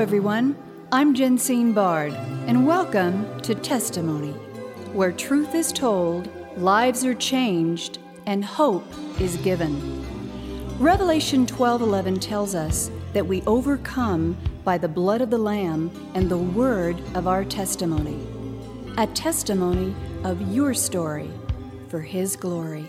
everyone. I'm Jensine Bard, and welcome to Testimony, where truth is told, lives are changed, and hope is given. Revelation 12:11 tells us that we overcome by the blood of the Lamb and the word of our testimony. A testimony of your story for His glory.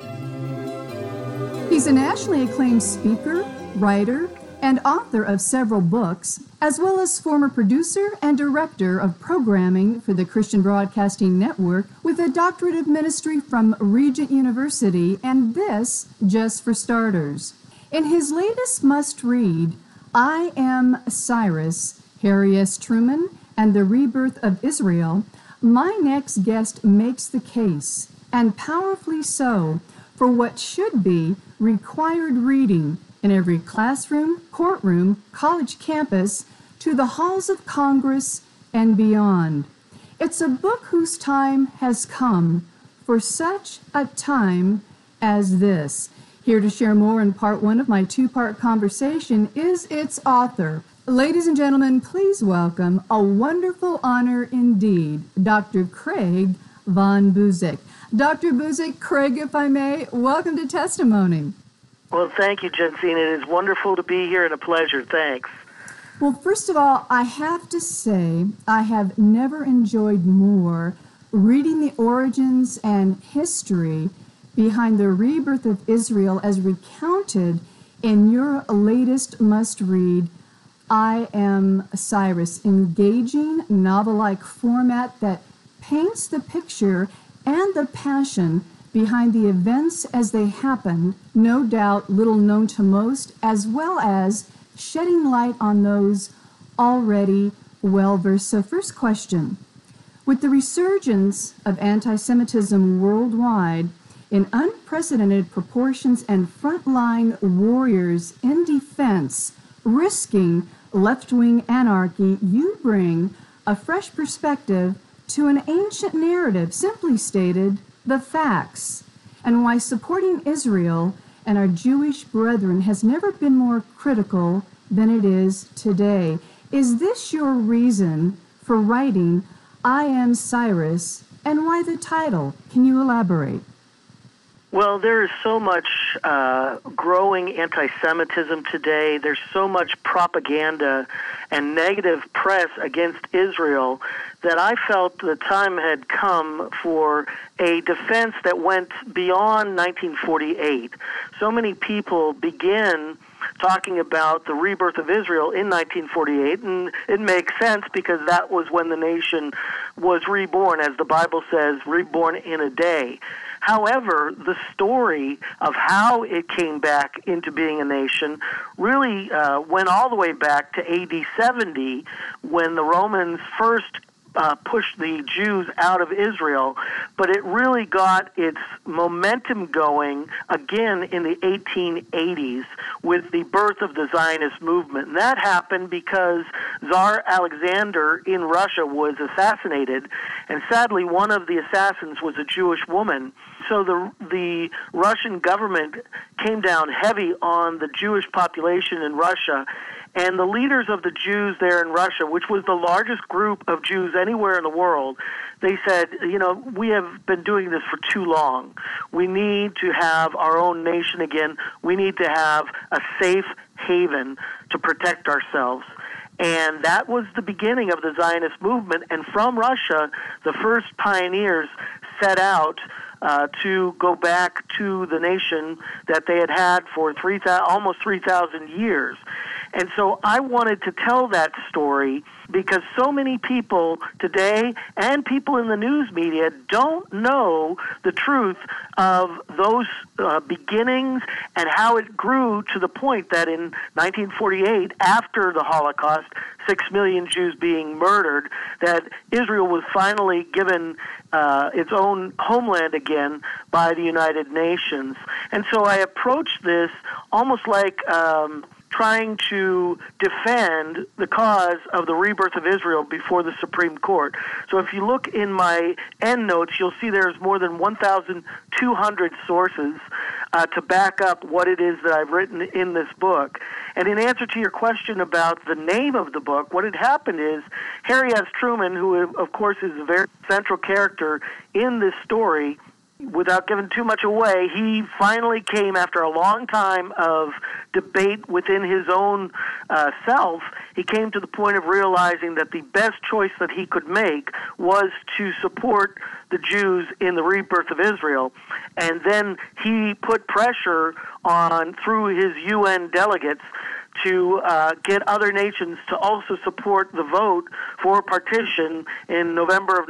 He's a nationally acclaimed speaker, writer, and author of several books, as well as former producer and director of programming for the Christian Broadcasting Network with a doctorate of ministry from Regent University, and this just for starters. In his latest must-read, I Am Cyrus, Harry S. Truman, and the Rebirth of Israel, my next guest makes the case, and powerfully so, for what should be required reading in every classroom, courtroom, college campus, to the halls of Congress and beyond. It's a book whose time has come for such a time as this. Here to share more in part one of my two-part conversation is its author. Ladies and gentlemen, please welcome, a wonderful honor indeed, Dr. Craig Von Buseck. Dr. Buseck, Craig, if I may, welcome to Testimony. Well, thank you, Jensine. It is wonderful to be here and a pleasure. Thanks. Well, first of all, I have to say I have never enjoyed more reading the origins and history behind the rebirth of Israel as recounted in your latest must-read, I Am Cyrus, engaging novel-like format that paints the picture and the passion behind the events as they happened, no doubt little known to most, as well as shedding light on those already well-versed. So first question, with the resurgence of anti-Semitism worldwide in unprecedented proportions and frontline warriors in defense, risking left-wing anarchy, you bring a fresh perspective to an ancient narrative, simply stated, the facts, and why supporting Israel and our Jewish brethren has never been more critical than it is today. Is this your reason for writing I Am Cyrus, and why the title? Can you elaborate? Well, there is so much growing anti-Semitism today. There's so much propaganda and negative press against Israel that I felt the time had come for a defense that went beyond 1948. So many people begin talking about the rebirth of Israel in 1948, and it makes sense because that was when the nation was reborn, as the Bible says, reborn in a day. However, the story of how it came back into being a nation really went all the way back to AD 70, when the Romans first pushed the Jews out of Israel, but it really got its momentum going again in the 1880s with the birth of the Zionist movement. And that happened because Tsar Alexander in Russia was assassinated, and sadly one of the assassins was a Jewish woman. So the Russian government came down heavy on the Jewish population in Russia, and the leaders of the Jews there in Russia, which was the largest group of Jews anywhere in the world, they said, we have been doing this for too long. We need to have our own nation again. We need to have a safe haven to protect ourselves. And that was the beginning of the Zionist movement. And from Russia, the first pioneers set out to go back to the nation that they had had for almost 3,000 years. And so I wanted to tell that story because so many people today and people in the news media don't know the truth of those beginnings and how it grew to the point that in 1948, after the Holocaust, 6 million Jews being murdered, that Israel was finally given its own homeland again by the United Nations. And so I approached this almost like trying to defend the cause of the rebirth of Israel before the Supreme Court. So if you look in my endnotes, you'll see there's more than 1,200 sources to back up what it is that I've written in this book. And in answer to your question about the name of the book, what had happened is Harry S. Truman, who of course is a very central character in this story, without giving too much away, he finally came after a long time of debate within his own self. He came to the point of realizing that the best choice that he could make was to support the Jews in the rebirth of Israel. And then he put pressure on, through his UN delegates, to get other nations to also support the vote for partition in November of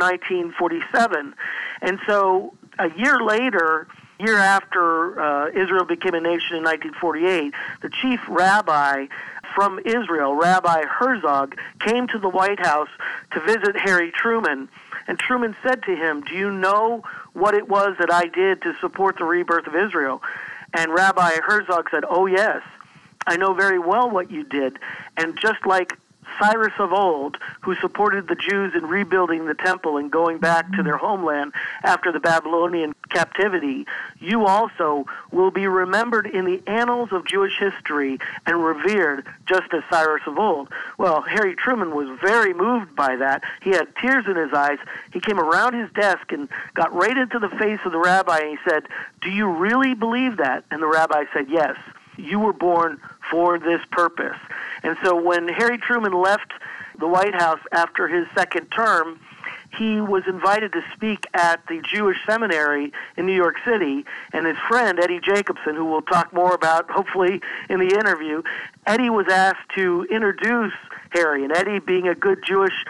1947. And so a year later, year after Israel became a nation in 1948, the chief rabbi from Israel, Rabbi Herzog, came to the White House to visit Harry Truman. And Truman said to him, "Do you know what it was that I did to support the rebirth of Israel?" And Rabbi Herzog said, "Oh, yes, I know very well what you did." And just like Cyrus of old, who supported the Jews in rebuilding the temple and going back to their homeland after the Babylonian captivity, you also will be remembered in the annals of Jewish history and revered just as Cyrus of old. Well, Harry Truman was very moved by that. He had tears in his eyes. He came around his desk and got right into the face of the rabbi, and he said, "Do you really believe that?" And the rabbi said, "Yes. You were born for this purpose." And so when Harry Truman left the White House after his second term, he was invited to speak at the Jewish seminary in New York City, and his friend, Eddie Jacobson, who we'll talk more about hopefully in the interview, Eddie was asked to introduce Harry, and Eddie, being a good Jewish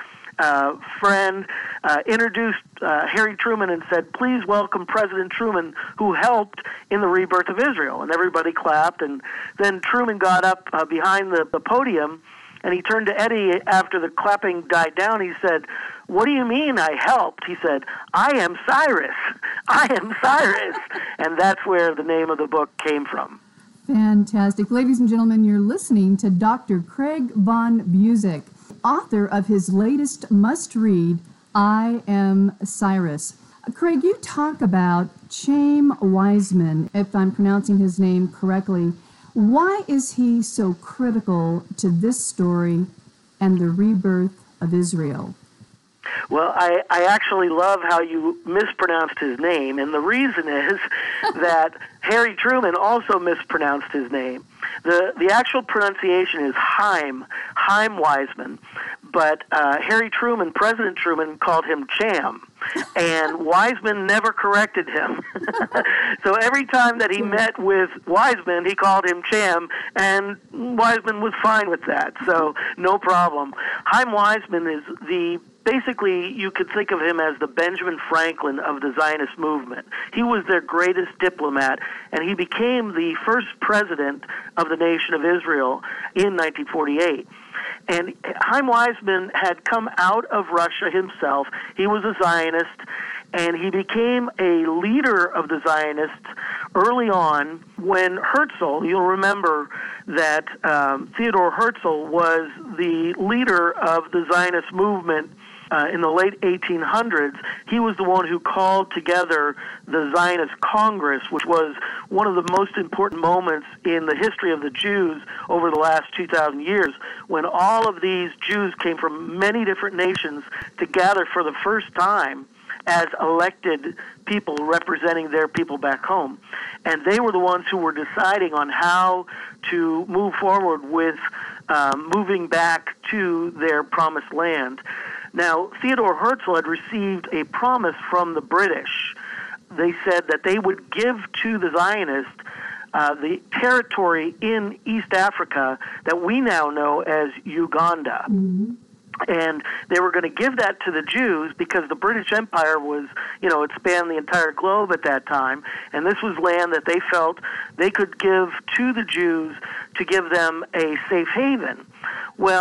friend, introduced Harry Truman and said, "Please welcome President Truman, who helped in the rebirth of Israel." And everybody clapped, and then Truman got up behind the podium, and he turned to Eddie after the clapping died down. He said, "What do you mean I helped?" He said, "I am Cyrus. I am Cyrus." And that's where the name of the book came from. Fantastic. Ladies and gentlemen, you're listening to Dr. Craig von Buseck, author of his latest must-read, I Am Cyrus. Craig, you talk about Chaim Weizmann, if I'm pronouncing his name correctly. Why is he so critical to this story and the rebirth of Israel? Well, I actually love how you mispronounced his name, and the reason is that Harry Truman also mispronounced his name. The actual pronunciation is Chaim Weizmann, but Harry Truman, President Truman, called him Cham, and Weizmann never corrected him. So every time that he met with Weizmann, he called him Cham, and Weizmann was fine with that, so no problem. Chaim Weizmann is basically, you could think of him as the Benjamin Franklin of the Zionist movement. He was their greatest diplomat, and he became the first president of the nation of Israel in 1948. And Chaim Weizmann had come out of Russia himself. He was a Zionist, and he became a leader of the Zionists early on when Herzl, you'll remember that Theodor Herzl was the leader of the Zionist movement in the late 1800s. He was the one who called together the Zionist Congress, which was one of the most important moments in the history of the Jews over the last 2,000 years, when all of these Jews came from many different nations to gather for the first time as elected people representing their people back home. And they were the ones who were deciding on how to move forward with moving back to their promised land. Now, Theodor Herzl had received a promise from the British. They said that they would give to the Zionists the territory in East Africa that we now know as Uganda. Mm-hmm. And they were going to give that to the Jews because the British Empire was, it spanned the entire globe at that time. And this was land that they felt they could give to the Jews to give them a safe haven. Well,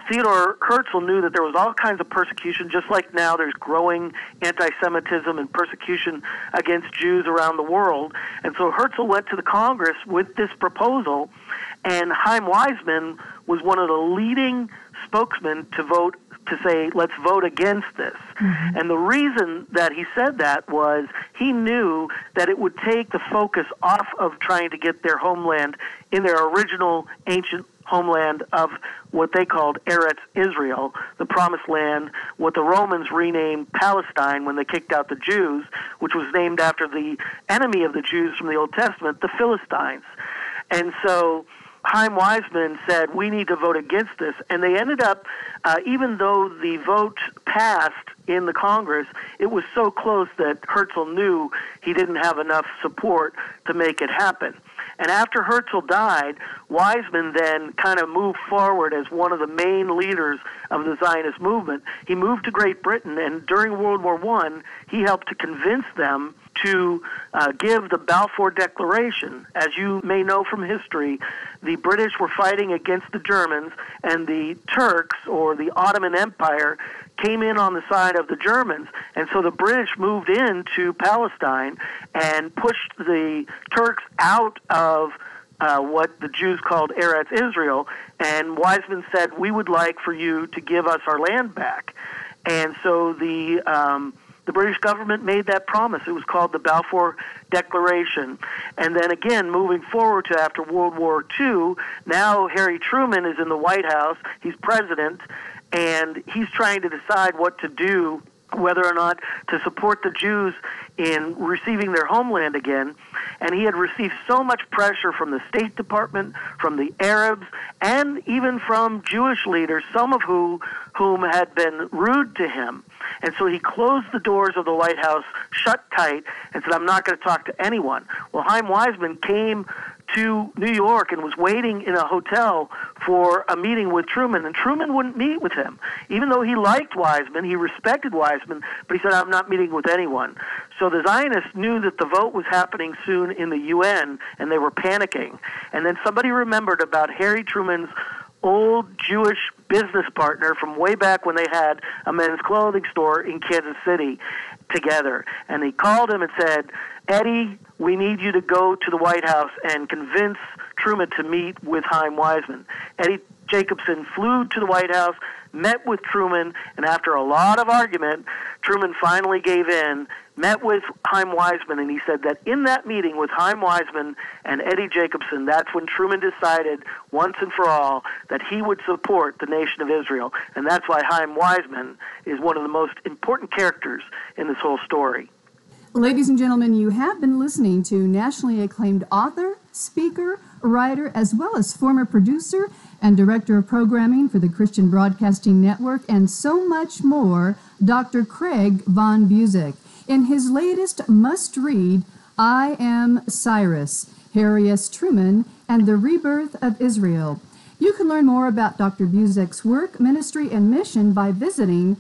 Theodor Herzl knew that there was all kinds of persecution, just like now there's growing anti-Semitism and persecution against Jews around the world. And so Herzl went to the Congress with this proposal, and Chaim Weizmann was one of the leading spokesmen to say, let's vote against this. Mm-hmm. And the reason that he said that was he knew that it would take the focus off of trying to get their homeland in their original ancient homeland of what they called Eretz Israel, the Promised Land, what the Romans renamed Palestine when they kicked out the Jews, which was named after the enemy of the Jews from the Old Testament, the Philistines. And so Chaim Weizmann said, we need to vote against this. And they ended up, even though the vote passed in the Congress, it was so close that Herzl knew he didn't have enough support to make it happen. And after Herzl died, Weizmann then kind of moved forward as one of the main leaders of the Zionist movement. He moved to Great Britain, and during World War I, he helped to convince them to give the Balfour Declaration. As you may know from history, the British were fighting against the Germans, and the Turks, or the Ottoman Empire, came in on the side of the Germans. And so the British moved into Palestine and pushed the Turks out of what the Jews called Eretz Israel. And Weizmann said, we would like for you to give us our land back. And so the British government made that promise. It was called the Balfour Declaration. And then again, moving forward to after World War II, now Harry Truman is in the White House. He's president, and he's trying to decide what to do, whether or not to support the Jews in receiving their homeland again. And he had received so much pressure from the State Department, from the Arabs, and even from Jewish leaders, some of whom had been rude to him. And so he closed the doors of the White House, shut tight, and said, I'm not going to talk to anyone. Well, Chaim Weizmann came to New York and was waiting in a hotel for a meeting with Truman, and Truman wouldn't meet with him. Even though he liked Weizmann, he respected Weizmann, but he said, I'm not meeting with anyone. So the Zionists knew that the vote was happening soon in the UN, and they were panicking. And then somebody remembered about Harry Truman's old Jewish business partner from way back when they had a men's clothing store in Kansas City together. And he called him and said, Eddie, we need you to go to the White House and convince Truman to meet with Chaim Weizmann. Eddie Jacobson flew to the White House, met with Truman, and after a lot of argument, Truman finally gave in, met with Chaim Weizmann, and he said that in that meeting with Chaim Weizmann and Eddie Jacobson, that's when Truman decided once and for all that he would support the nation of Israel. And that's why Chaim Weizmann is one of the most important characters in this whole story. Ladies and gentlemen, you have been listening to nationally acclaimed author, speaker, writer, as well as former producer and director of programming for the Christian Broadcasting Network, and so much more, Dr. Craig von Buseck. In his latest must-read, I Am Cyrus, Harry S. Truman, and the Rebirth of Israel. You can learn more about Dr. Buseck's work, ministry, and mission by visiting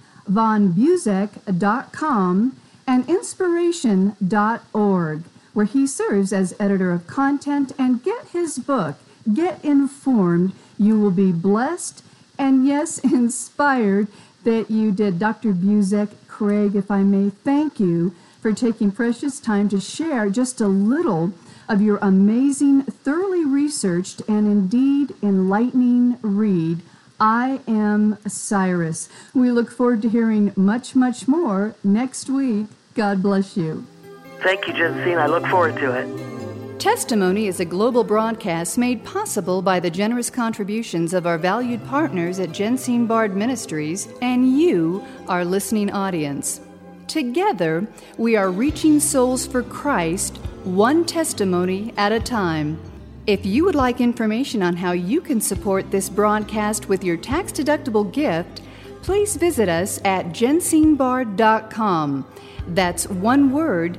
vonbuseck.com and inspiration.org, where he serves as editor of content. And get his book, Get Informed. You will be blessed and, yes, inspired that you did. Dr. Buseck, Craig, if I may, thank you for taking precious time to share just a little of your amazing, thoroughly researched, and indeed enlightening read, I Am Cyrus. We look forward to hearing much, much more next week. God bless you. Thank you, Jensine. I look forward to it. Testimony is a global broadcast made possible by the generous contributions of our valued partners at Jensine Bard Ministries and you, our listening audience. Together, we are reaching souls for Christ, one testimony at a time. If you would like information on how you can support this broadcast with your tax-deductible gift, please visit us at jensinebard.com. That's one word,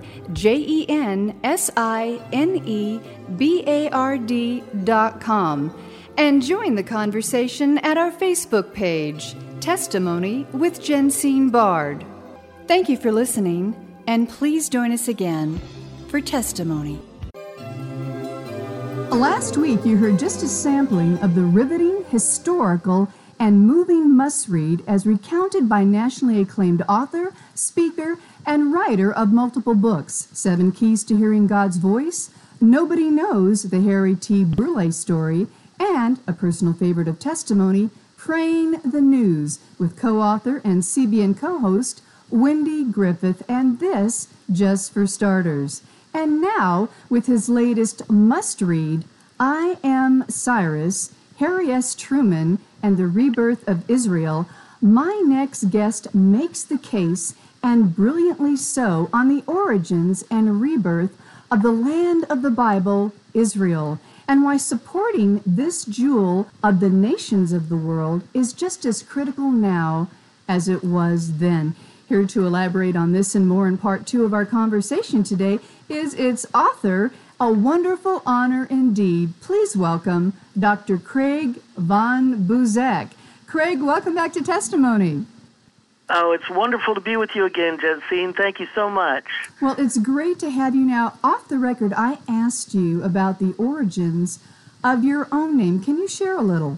JENSINEBARD.com. And join the conversation at our Facebook page, Testimony with Jensine Bard. Thank you for listening, and please join us again for Testimony. Last week, you heard just a sampling of the riveting, historical, and moving must-read as recounted by nationally acclaimed author, speaker, and writer of multiple books, 7 Keys to Hearing God's Voice, Nobody Knows the Harry T. Brule Story, and a personal favorite of Testimony, Praying the News, with co-author and CBN co-host Wendy Griffith, and this just for starters. And now, with his latest must-read, I Am Cyrus, Harry S. Truman, and the Rebirth of Israel, my next guest makes the case, and brilliantly so, on the origins and rebirth of the land of the Bible, Israel, and why supporting this jewel of the nations of the world is just as critical now as it was then. Here to elaborate on this and more in part 2 of our conversation today is its author. A wonderful honor indeed. Please welcome Dr. Craig von Buseck. Craig, welcome back to Testimony. Oh, it's wonderful to be with you again, Jensine. Thank you so much. Well, it's great to have you now. Off the record, I asked you about the origins of your own name. Can you share a little?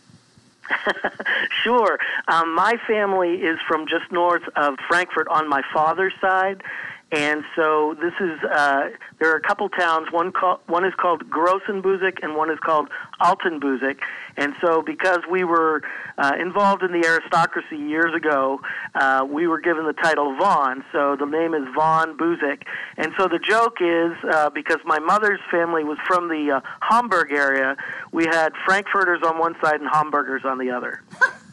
Sure. My family is from just north of Frankfurt on my father's side. And so this is, there are a couple towns, one is called Grossenbuseck and one is called Altenbuseck. And so because we were involved in the aristocracy years ago, we were given the title Von. So the name is Von Buseck. And so the joke is, because my mother's family was from the Hamburg area, we had Frankfurters on one side and Hamburgers on the other.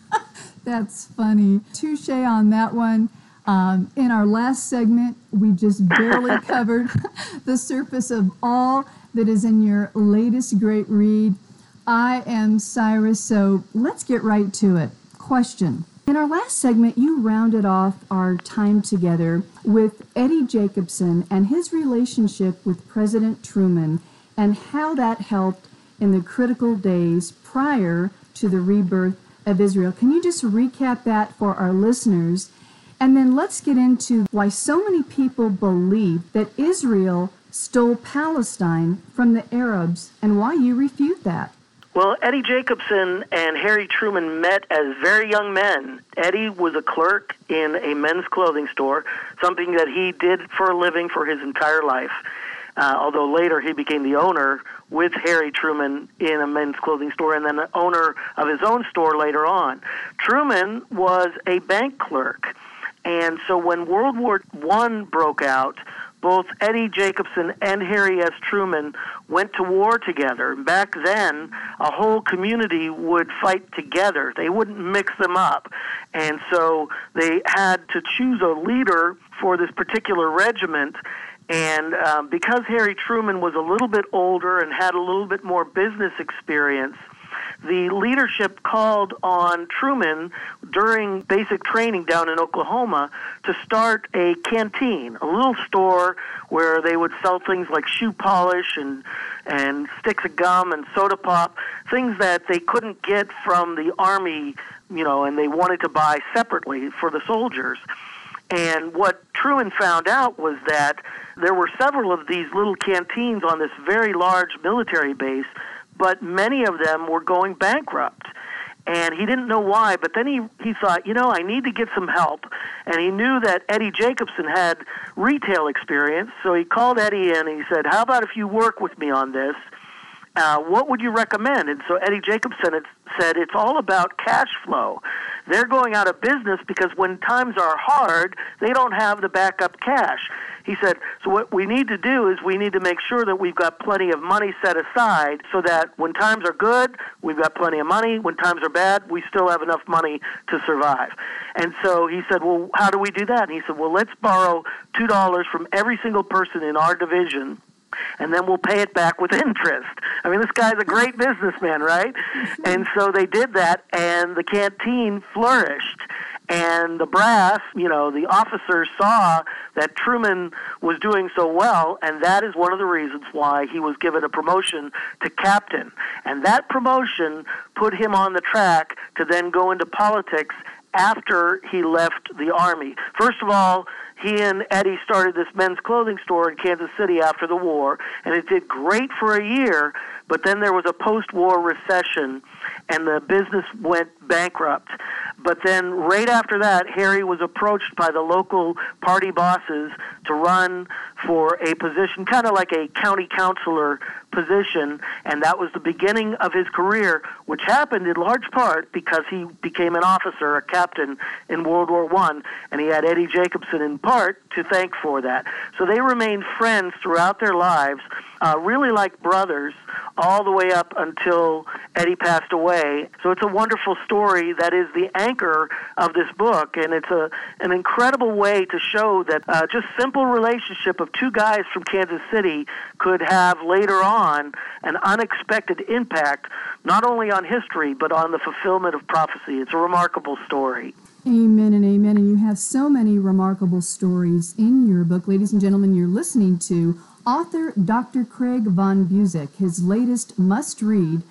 That's funny. Touche on that one. In our last segment, we just barely covered the surface of all that is in your latest great read, I Am Cyrus. So let's get right to it. Question. In our last segment, you rounded off our time together with Eddie Jacobson and his relationship with President Truman and how that helped in the critical days prior to the rebirth of Israel. Can you just recap that for our listeners? And then let's get into why so many people believe that Israel stole Palestine from the Arabs and why you refute that. Well, Eddie Jacobson and Harry Truman met as very young men. Eddie was a clerk in a men's clothing store, something that he did for a living for his entire life, although later he became the owner with Harry Truman in a men's clothing store and then the owner of his own store later on. Truman was a bank clerk. And so when World War I broke out, both Eddie Jacobson and Harry S. Truman went to war together. Back then, a whole community would fight together. They wouldn't mix them up. And so they had to choose a leader for this particular regiment. And because Harry Truman was a little bit older and had a little bit more business experience, the leadership called on Truman during basic training down in Oklahoma to start a canteen, a little store where they would sell things like shoe polish and sticks of gum and soda pop, things that they couldn't get from the Army, and they wanted to buy separately for the soldiers. And what Truman found out was that there were several of these little canteens on this very large military base, but many of them were going bankrupt. And he didn't know why, but then he thought, I need to get some help. And he knew that Eddie Jacobson had retail experience, so he called Eddie in and he said, how about if you work with me on this? What would you recommend? And so Eddie Jacobson had said, it's all about cash flow. They're going out of business because when times are hard, they don't have the backup cash. He said, so what we need to do is we need to make sure that we've got plenty of money set aside so that when times are good, we've got plenty of money. When times are bad, we still have enough money to survive. And so he said, well, how do we do that? And he said, well, let's borrow $2 from every single person in our division, and then we'll pay it back with interest. I mean, this guy's a great businessman, right? And so they did that, and the canteen flourished. And the brass, the officers saw that Truman was doing so well, and that is one of the reasons why he was given a promotion to captain. And that promotion put him on the track to then go into politics after he left the Army. First of all, he and Eddie started this men's clothing store in Kansas City after the war, and it did great for a year, but then there was a post-war recession, and the business went bankrupt. But then right after that, Harry was approached by the local party bosses to run for a position, kind of like a county councilor position, and that was the beginning of his career, which happened in large part because he became an officer, a captain in World War I, and he had Eddie Jacobson in part to thank for that. So they remained friends throughout their lives, really like brothers, all the way up until Eddie passed away. So it's a wonderful story that is the anchor of this book, and it's an incredible way to show that just simple relationship of two guys from Kansas City could have later on an unexpected impact, not only on history, but on the fulfillment of prophecy. It's a remarkable story. Amen and amen. And you have so many remarkable stories in your book. Ladies and gentlemen, you're listening to author Dr. Craig Von Buseck, his latest must-read,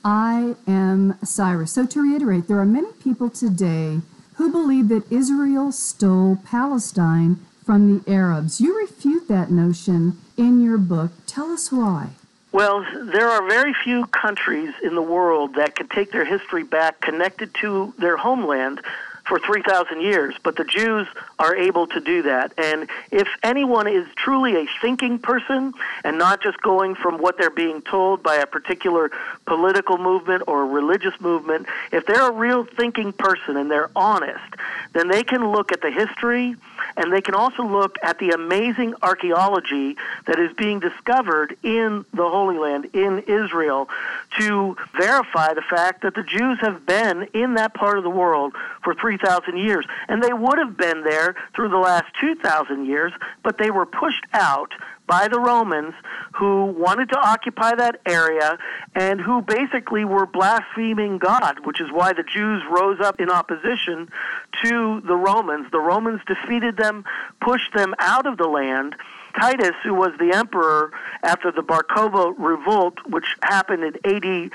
I Am Cyrus. So to reiterate, there are many people today who believe that Israel stole Palestine from the Arabs. You refute that notion in your book. Tell us why. Well, there are very few countries in the world that can take their history back connected to their homeland for 3,000 years, but the Jews are able to do that. And if anyone is truly a thinking person and not just going from what they're being told by a particular political movement or religious movement, if they're a real thinking person and they're honest, then they can look at the history and they can also look at the amazing archaeology that is being discovered in the Holy Land, in Israel, to verify the fact that the Jews have been in that part of the world for 3,000 years. And they would have been there through the last 2,000 years, but they were pushed out by the Romans, who wanted to occupy that area and who basically were blaspheming God, which is why the Jews rose up in opposition to the Romans. The Romans defeated them, pushed them out of the land. Titus, who was the emperor after the Bar Kokhba revolt, which happened in AD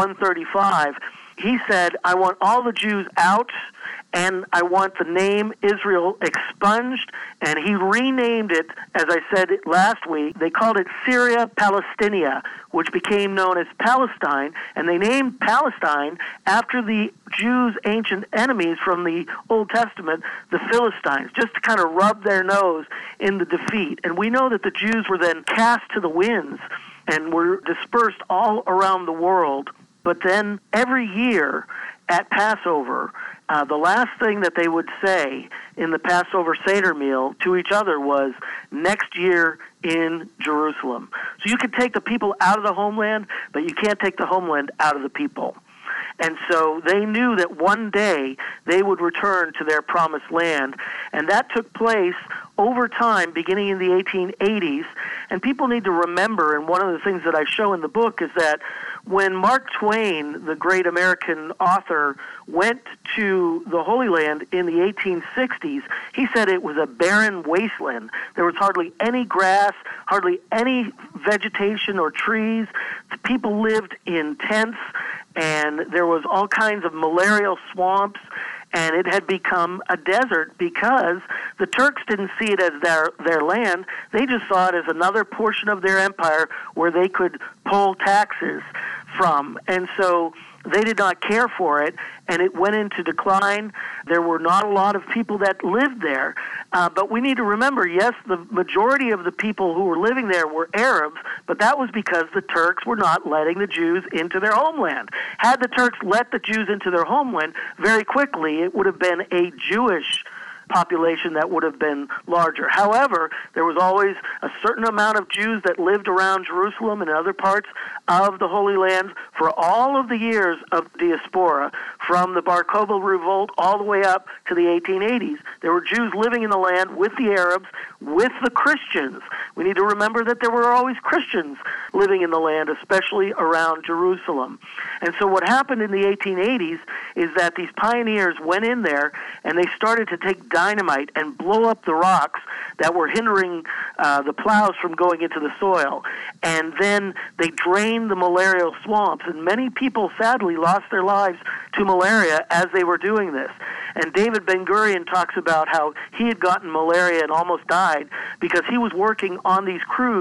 135, he said, I want all the Jews out, and I want the name Israel expunged, and he renamed it, as I said last week. They called it Syria Palestinia, which became known as Palestine, and they named Palestine after the Jews' ancient enemies from the Old Testament, the Philistines, just to kind of rub their nose in the defeat. And we know that the Jews were then cast to the winds and were dispersed all around the world. But then every year at Passover, the last thing that they would say in the Passover Seder meal to each other was, next year in Jerusalem. So you can take the people out of the homeland, but you can't take the homeland out of the people. And so they knew that one day they would return to their promised land. And that took place over time, beginning in the 1880s. And people need to remember, and one of the things that I show in the book is that when Mark Twain, the great American author, went to the Holy Land in the 1860s, he said it was a barren wasteland. There was hardly any grass, hardly any vegetation or trees. The people lived in tents, and there was all kinds of malarial swamps, and it had become a desert because the Turks didn't see it as their land. They just saw it as another portion of their empire where they could pull taxes from. And so they did not care for it, and it went into decline. There were not a lot of people that lived there. But we need to remember, yes, the majority of the people who were living there were Arabs, but that was because the Turks were not letting the Jews into their homeland. Had the Turks let the Jews into their homeland, very quickly it would have been a Jewish population that would have been larger. However, there was always a certain amount of Jews that lived around Jerusalem and other parts of the Holy Land for all of the years of diaspora, from the Bar Kokhba revolt all the way up to the 1880s. There were Jews living in the land with the Arabs, with the Christians. We need to remember that there were always Christians living in the land, especially around Jerusalem. And so what happened in the 1880s is that these pioneers went in there and they started to take dynamite and blow up the rocks that were hindering the plows from going into the soil. And then they drained the malarial swamps, and many people sadly lost their lives to malaria as they were doing this. And David Ben-Gurion talks about how he had gotten malaria and almost died because he was working on these crews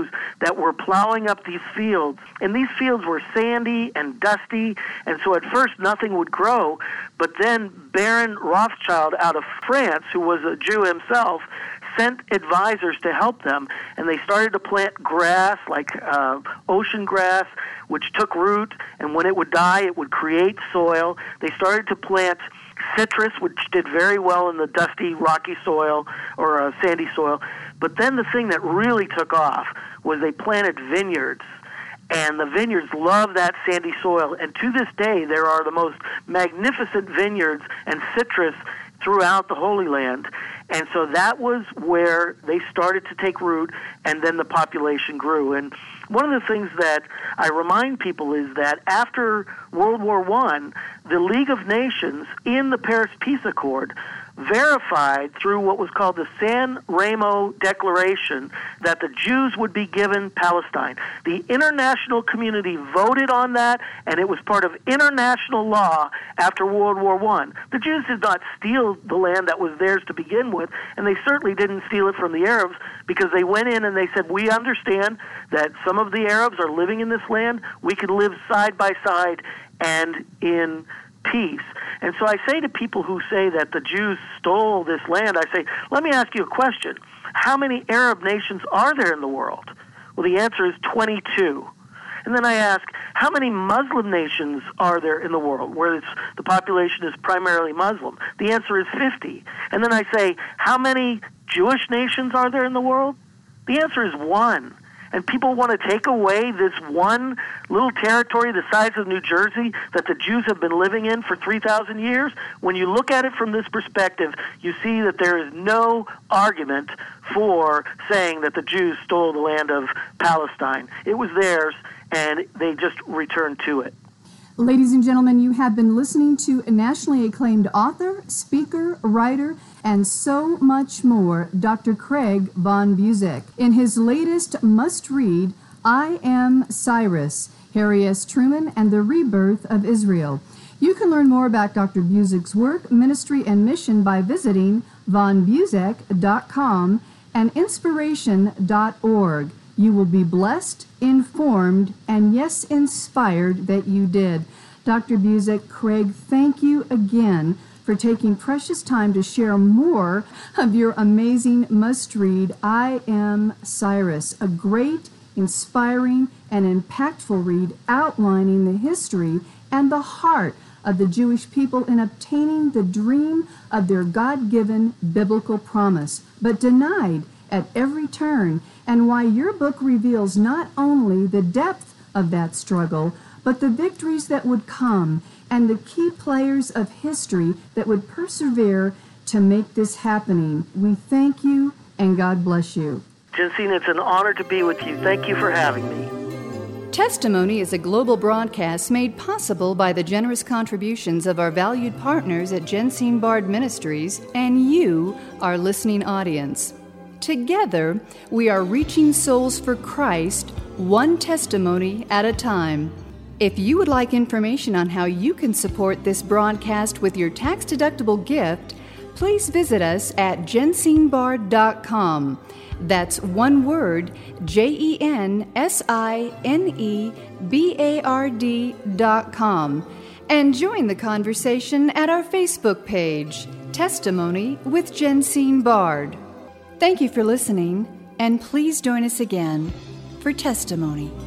that were plowing up these fields. And these fields were sandy and dusty, and so at first nothing would grow. But then Baron Rothschild out of France, who was a Jew himself, sent advisors to help them, and they started to plant grass like ocean grass, which took root, and when it would die, it would create soil. They started to plant citrus, which did very well in the dusty, rocky soil or sandy soil. But then the thing that really took off was they planted vineyards. And the vineyards love that sandy soil. And to this day, there are the most magnificent vineyards and citrus throughout the Holy Land. And so that was where they started to take root, and then the population grew. And one of the things that I remind people is that after World War I, the League of Nations in the Paris Peace Accord verified through what was called the San Remo Declaration that the Jews would be given Palestine. The international community voted on that, and it was part of international law after World War I. The Jews did not steal the land that was theirs to begin with, and they certainly didn't steal it from the Arabs, because they went in and they said, we understand that some of the Arabs are living in this land. We can live side by side and in peace. And so I say to people who say that the Jews stole this land, I say, let me ask you a question. How many Arab nations are there in the world? Well, the answer is 22. And then I ask, how many Muslim nations are there in the world where the population is primarily Muslim? The answer is 50. And then I say, how many Jewish nations are there in the world? The answer is 1. And people want to take away this one little territory the size of New Jersey that the Jews have been living in for 3,000 years. When you look at it from this perspective, you see that there is no argument for saying that the Jews stole the land of Palestine. It was theirs, and they just returned to it. Ladies and gentlemen, you have been listening to a nationally acclaimed author, speaker, writer, and so much more, Dr. Craig von Buseck. In his latest must-read, I Am Cyrus, Harry S. Truman and the Rebirth of Israel. You can learn more about Dr. Buseck's work, ministry, and mission by visiting vonbuseck.com and inspiration.org. You will be blessed, informed, and yes, inspired that you did. Dr. Buseck, Craig, thank you again for taking precious time to share more of your amazing must-read, I Am Cyrus, a great, inspiring, and impactful read outlining the history and the heart of the Jewish people in obtaining the dream of their God-given biblical promise, but denied at every turn, and why your book reveals not only the depth of that struggle, but the victories that would come and the key players of history that would persevere to make this happening. We thank you, and God bless you. Jensine, it's an honor to be with you. Thank you for having me. Testimony is a global broadcast made possible by the generous contributions of our valued partners at Jensine Bard Ministries and you, our listening audience. Together, we are reaching souls for Christ, one testimony at a time. If you would like information on how you can support this broadcast with your tax-deductible gift, please visit us at jensinebard.com. That's one word, JENSINEBARD.com. And join the conversation at our Facebook page, Testimony with Jensine Bard. Thank you for listening, and please join us again for Testimony.